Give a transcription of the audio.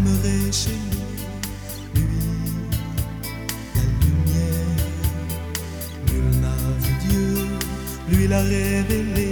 demeurait chez nous. Lui, la lumière, nul n'a vu Dieu, lui l'a révélé.